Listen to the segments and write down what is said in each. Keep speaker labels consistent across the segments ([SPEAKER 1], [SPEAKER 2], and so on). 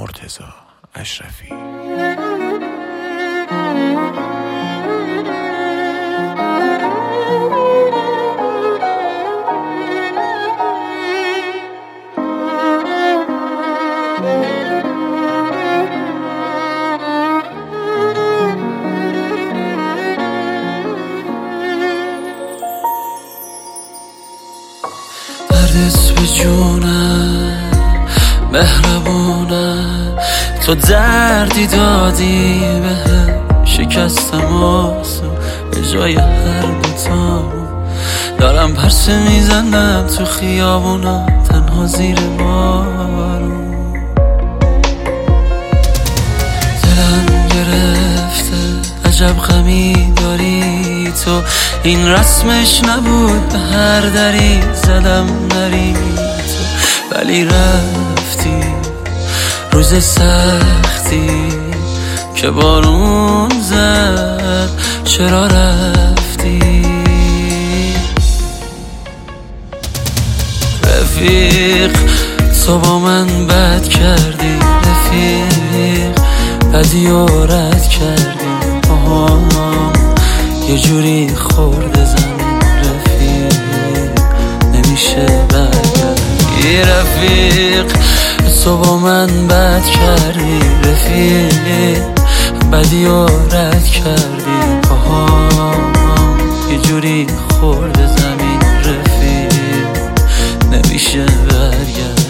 [SPEAKER 1] مرتضی اشرفی.
[SPEAKER 2] دردت به جونم مهربونه، تو دردی دادی بهم، شکستم آسو به جای هر دوتامون. دارم پرسه میزنم تو خیابونا تنها زیر بارون. دلم گرفته عجب غمی داری تو، این رسمش نبود به هر دری زدم نری تو، ولی رفتی روز سختی که بارون زد. چرا رفتی رفیق؟ تو با من بد کردی رفیق، بدی و رد کردی یه جوری خورده زمین رفیق، نمیشه برگردی رفیق. تو با من بد کردی رفیق، بدی و رد کردی یه جوری خورده زمین رفیق، نمیشه برگردی.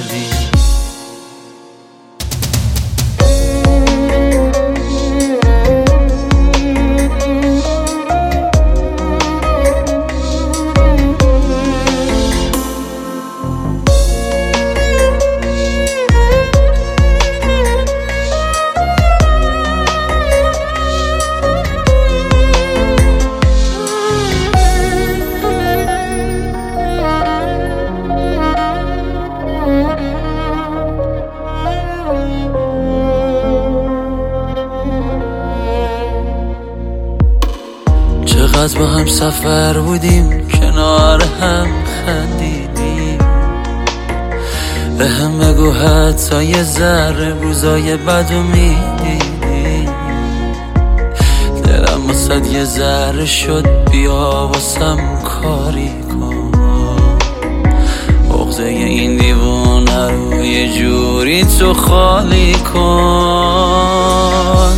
[SPEAKER 2] چقدر با هم سفر بودیم، کنار هم خندیدیم. به هم بگو حتی یه ذره روزای بدو میدیدیم. دلم واسد یه ذره شد، بیا واسم کاری کن. عقده این دیوونه رو یه جوری تو خالی کن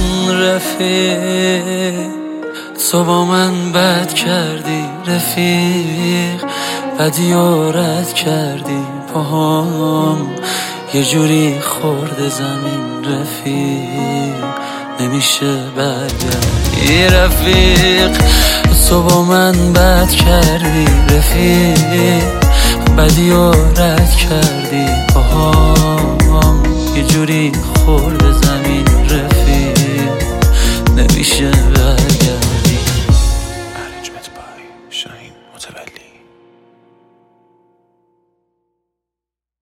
[SPEAKER 2] رفیق. تو با من بد کردی رفیق، بدی و رد کردی پاهم، یه جوری خورده زمین رفیق، نمیشه برگردی رفیق. تو با من بد کردی رفیق، بدی و رد کردی پاهم، یه جوری خورده زمین رفیق، نمیشه برگردی.